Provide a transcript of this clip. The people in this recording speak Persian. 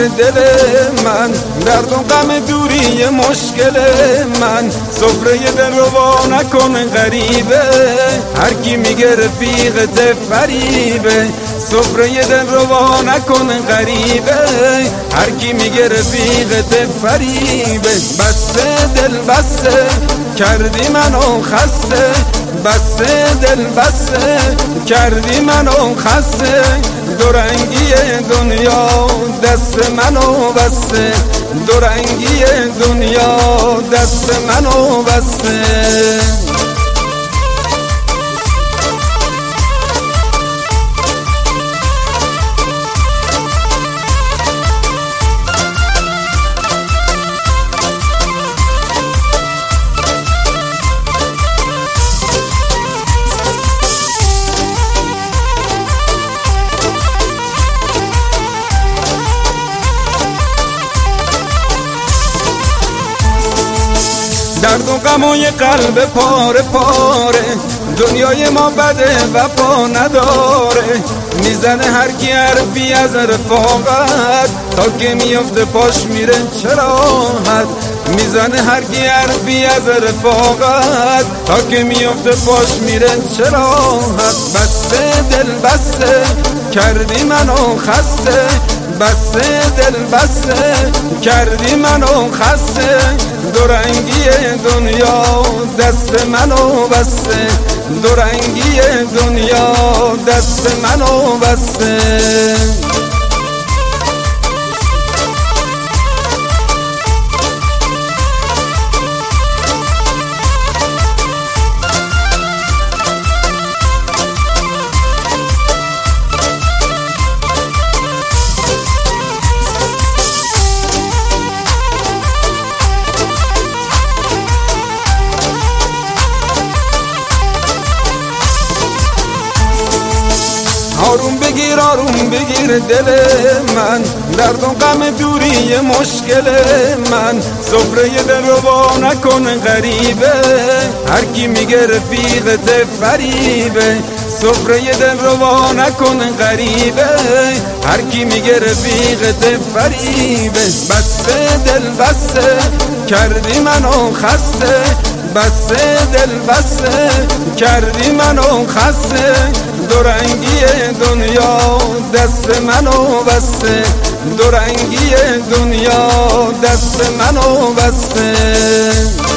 دل من، درد و غم دوری مشکل من. سفره دل رو وا نکن غریبه، هر کی میگه رفیقت فریبه. سفره دل رو وا نکن غریبه، هر کی میگه رفیقت فریبه. بسته دل بسته کردی منو خسته، بسته دل بسته کردی منو خسته. دورنگی دنیا دست منو بسته، دورنگی دنیا دست منو بسته. درد و غم و یه قلب پاره پاره، دنیای ما بده وفا نداره. میزنه هر کی حرفی از رفاقت، تا که میفته پاش میره چراحت. میزنه هر کی حرفی از رفاقت، تا که میفته پاش میره چراحت. بسته دل بسته کردی منو خسته، بسته دل بسته کردی منو خسته. دورنگی دنیا دست منو بسته، دورنگی دنیا دست منو بسته. آروم بگیر آروم بگیر دل من، درد و غم دوری مشکل من. سفره دل رو وا نکن غریبه، هر کی میگه رفیقت فریبه. سفره دل رو وا نکن غریبه، هر کی میگه رفیقت فریبه. بسته دل بسته کردی منو خسته، بسته دل بسته کردی منو خسته. دورنگی دنیا دست منو بسته، دورنگی دنیا دست منو بسته.